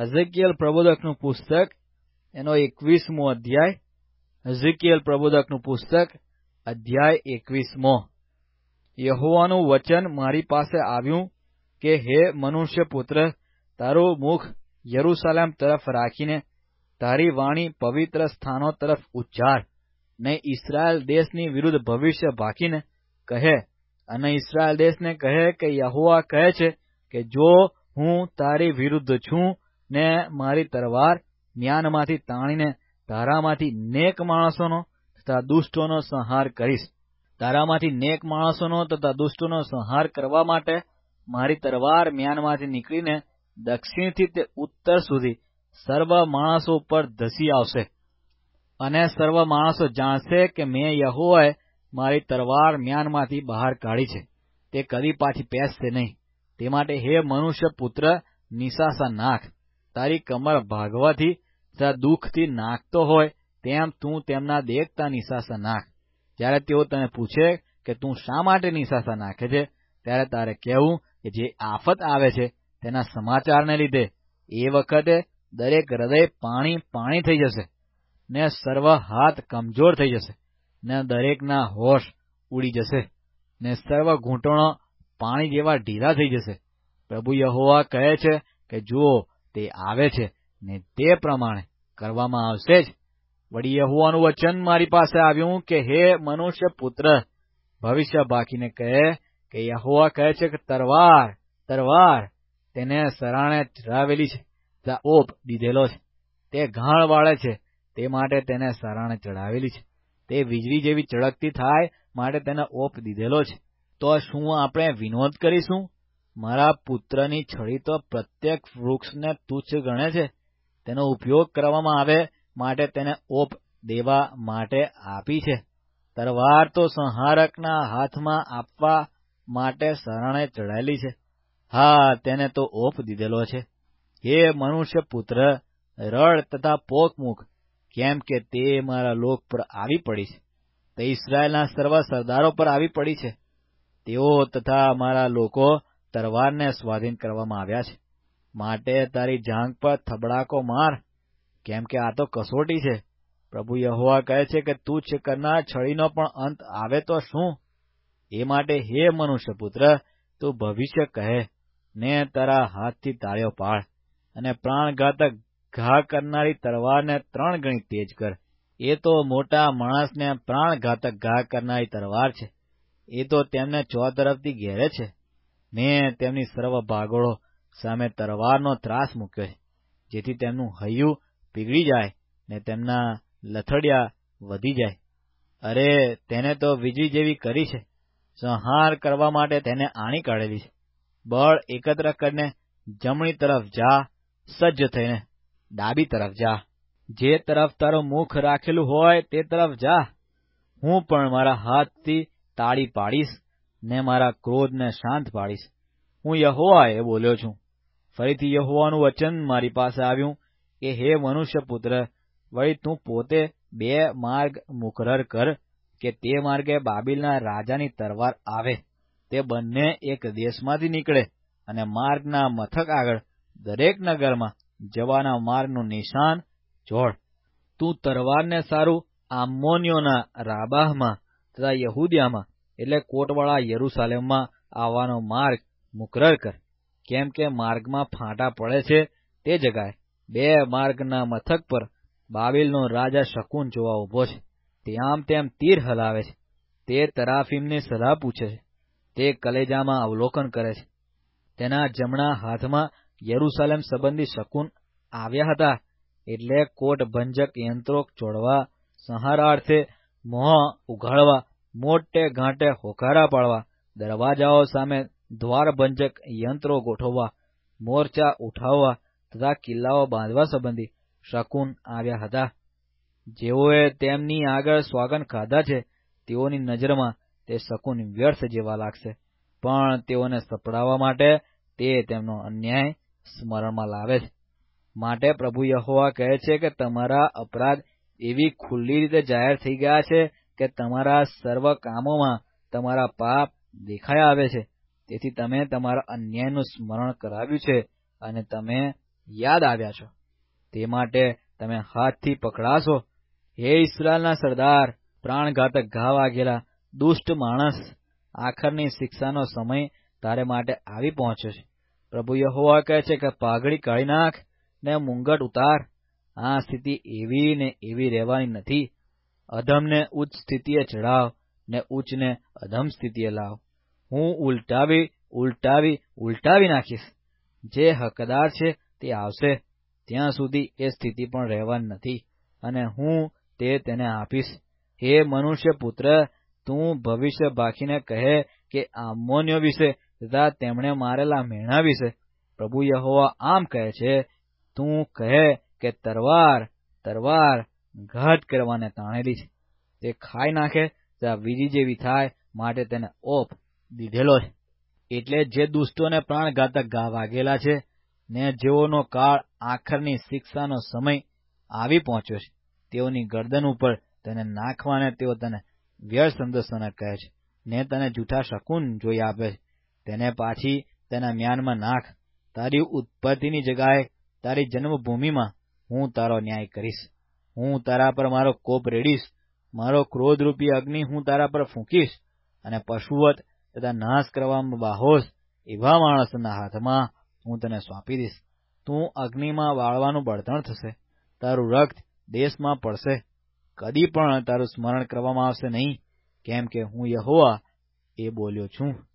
હઝકીએલ પ્રબોધકનું પુસ્તક એનો 21મો અધ્યાય. હઝકીએલ પ્રબોધકનું પુસ્તક અધ્યાય 21મો. યહોવાનું વચન મારી પાસે આવ્યું કે હે મનુષ્ય પુત્ર, તારું મુખ યરૂશાલેમ તરફ રાખીને તારી વાણી પવિત્ર સ્થાનો તરફ ઉચ્ચાર ને ઇસ્રાયેલ દેશની વિરુદ્ધ ભવિષ્ય ભાકીને કહે અને ઇસ્રાયેલ દેશને કહે કે યહોવા કહે છે કે જો હું તારી વિરુદ્ધ છું ને મારી તલવાર મ્યાનમાંથી તાણીને તારામાંથી નેક માણસોનો તથા દુષ્ટોનો સંહાર કરીશ. તારામાંથી નેક માણસોનો તથા દુષ્ટોનો સંહાર કરવા માટે મારી તલવાર મ્યાનમાંથી નીકળીને દક્ષિણથી તે ઉત્તર સુધી સર્વ માણસો ઉપર ધસી આવશે. અને સર્વ માણસો જાણશે કે મેં યહોવાએ મારી તલવાર મ્યાનમાંથી બહાર કાઢી છે, તે કદી પાછી પેસશે નહીં. તે માટે હે મનુષ્ય પુત્ર, નિશાસા નાખ. તારી કમર ભાગવાથી તથા દુઃખથી નાખતો હોય તેમ તું તેમના દેખતા નિશાસા નાખ. જ્યારે તેઓ તને પૂછે કે તું શા માટે નિશાસા નાખે છે, ત્યારે તારે કહેવું કે જે આફત આવે છે તેના સમાચારને લીધે એ વખતે દરેક હૃદય પાણી પાણી થઈ જશે ને સર્વ હાથ કમજોર થઈ જશે ને દરેકના હોશ ઉડી જશે ને સર્વ ઘૂંટણો પાણી જેવા ઢીલા થઈ જશે. પ્રભુ યહોવા કહે છે કે જુઓ, તે આવે છે ને તે પ્રમાણે કરવામાં આવશે જ. વળી યહોવાનું વચન મારી પાસે આવ્યું કે હે મનુષ્ય પુત્ર, ભવિષ્ય ભાકીને કહે કે યહોવા કહે છે કે તરવાર તરવાર તેને સરાણે ચડાવેલી છે તથા ઓપ દીધેલો છે. તે ઘાણ વાળે છે તે માટે તેને સરાણે ચડાવેલી છે. તે વીજળી જેવી ચળકતી થાય માટે તેને ઓપ દીધેલો છે. તો શું આપણે વિનોદ કરીશું? મારા પુત્રની છડી તો પ્રત્યેક વૃક્ષને તુચ્છ ગણે છે. તેનો ઉપયોગ કરવામાં આવે માટે તેને ઓપ દેવા માટે આપી છે. તલવાર તો સંહારકના હાથમાં આપવા માટે શરણે ચડાયેલી છે. હા, તેને તો ઓપ દીધેલો છે. હે મનુષ્ય પુત્ર, રડ તથા પોક મૂક, કેમ કે તે મારા લોક પર આવી પડી છે. તે ઇસ્રાયેલના સર્વ સરદારો પર આવી પડી છે. તેઓ તથા મારા લોકો તલવારને સ્વાધીન કરવામાં આવ્યા છે. માટે તારી જાંઘ પર થબડાકો માર, કેમ કે આ તો કસોટી છે. પ્રભુ યહોવા કહે છે કે તુચ્છ કરનાર છડીનો પણ અંત આવે તો શું? એ માટે હે મનુષ્ય પુત્ર, તું ભવિષ્ય કહે ને તારા હાથથી તાળીઓ પાડ અને પ્રાણઘાતક ઘા કરનારી તલવારને 3 ગણી તેજ કર. એ તો મોટા માણસને પ્રાણઘાતક ઘા કરનારી તલવાર છે. એ તો તેમને ચોતરફથી ઘેરે છે. મેં તેમની સર્વ ભાગોળો સામે તલવારનો ત્રાસ મૂક્યો છે, જેથી તેમનું હૈયું પીગળી જાય ને તેમના લથડિયા વધી જાય. અરે, તેને તો વીજળી જેવી કરી છે. સંહાર કરવા માટે તેને આણી કાઢેલી છે. બળ એકત્ર કરીને જમણી તરફ જા, સજ્જ થઈને ડાબી તરફ જા. જે તરફ તારું મુખ રાખેલું હોય તે તરફ જા. હું પણ મારા હાથથી તાળી પાડીશ ને મારા ક્રોધને શાંત પાડીશ. હું યહોવા એ બોલ્યો છું. ફરીથી યહોવાનું વચન મારી પાસે આવ્યું કે હે મનુષ્ય પુત્ર, વળી તું પોતે 2 માર્ગ મુકરર કર કે તે માર્ગે બાબિલના રાજાની તલવાર આવે. તે બંને એક દેશમાંથી નીકળે અને માર્ગના મથક આગળ દરેક નગરમાં જવાના માર્ગનું નિશાન જોડ. તું તલવારને સારું આમ્મોનીઓના રાબાહમાં તથા યહૂદિયામાં એટલે કોટવાળા યરૂશાલેમમાં આવવાનો માર્ગ મુકરર કર. કેમ કે માર્ગમાં ફાંટા પડે છે તે જગાએ 2 માર્ગના મથક પર બાબેલનો રાજા શકુન જોવા ઉભો છે. તે આમ તેમ તીર હલાવે છે. તે તરાફીમની સલાહ પૂછે છે. તે કલેજામાં અવલોકન કરે છે. તેના જમણા હાથમાં યરૂશાલેમ સંબંધી શકુન આવ્યા હતા, એટલે કોટ ભંજક યંત્રો ચોડવા, સંહારાર્થે મોં ઉઘાડવા, મોટે ઘાંટે હોકારા પાડવા, દરવાજાઓ સામે દ્વારભંજક યંત્રો ગોઠવવા, મોરચા ઉઠાવવા તથા કિલ્લાઓ બાંધવા સંબંધી શકુન આવ્યા હતા. જેઓએ તેમની આગળ સોગંદ ખાધા છે તેઓની નજરમાં તે શકુન વ્યર્થ જેવા લાગશે, પણ તેઓને સપડાવવા માટે તે તેમનો અન્યાય સ્મરણમાં લાવે છે. માટે પ્રભુ યહોવા કહે છે કે તમારા અપરાધ એવી ખુલ્લી રીતે જાહેર થઈ ગયા છે કે તમારા સર્વ કામોમાં તમારા પાપ દેખાઈ આવે છે. તેથી તમે તમારા અન્યાયનું સ્મરણ કરાવ્યું છે અને તમે યાદ આવ્યા છો. તે માટે તમે હાથથી પકડાશો. હે ઇસ્રાયેલના સરદાર, પ્રાણઘાતક ઘા વાગેલા દુષ્ટ માણસ, આખરની શિક્ષાનો સમય તારે માટે આવી પહોંચ્યો છે. પ્રભુ યહોવા કહે છે કે પાઘડી કાઢી નાખ ને મુંગટ ઉતાર. આ સ્થિતિ એવી ને એવી રહેવાની નથી. અધમને ઉચ્ચ સ્થિતિએ ચઢાવ ને ઉચ્ચને અધમ સ્થિતિએ લાવ. હું ઉલટાવી નાખીશ. જે હકદાર છે તે આવશે, ત્યાં સુધી એ સ્થિતિ પણ રહેવાની નથી, અને હું તેને આપીશ. હે મનુષ્ય પુત્ર, તું ભવિષ્ય ભાખીને કહે કે આમોન્યો વિશે તથા તેમણે મારેલા મેણા વિશે પ્રભુ યહોવા આમ કહે છે, તું કહે કે તરવાર ઘાત કરવાને તાણેલી છે. તે ખાઈ નાખે તો વીજી જેવી થાય, માટે તેને ઓપ દીધેલો છે. એટલે જે દુષ્ટોને પ્રાણઘાતક ઘા વાગેલા છે ને જેઓનો કાળ આખરની શિક્ષાનો સમય આવી પહોંચ્યો છે, તેઓની ગરદન ઉપર તેને નાખવાને તેઓ તને વ્યર્થ સંદેશોને કહે છે ને તને જૂઠા શકુન જોઈ આપે છે. તેને પાછી તેના મ્યાનમાં નાખ. તારી ઉત્પત્તિની જગાએ તારી જન્મભૂમિમાં હું તારો ન્યાય કરીશ. હું તારા પર મારો કોપ રેડીશ. મારો ક્રોધરૂપી અગ્નિ હું તારા પર ફૂંકીશ, અને પશુવત તથા નાશ કરવામાં બાહોશ એવા માણસોના હાથમાં હું તને સોંપી દઈશ. તું અગ્નિમાં વાળવાનું બળતણ થશે. તારું રક્ત દેશમાં પડશે. કદી પણ તારું સ્મરણ કરવામાં આવશે નહીં, કેમ કે હું યહોવા એ બોલ્યો છું.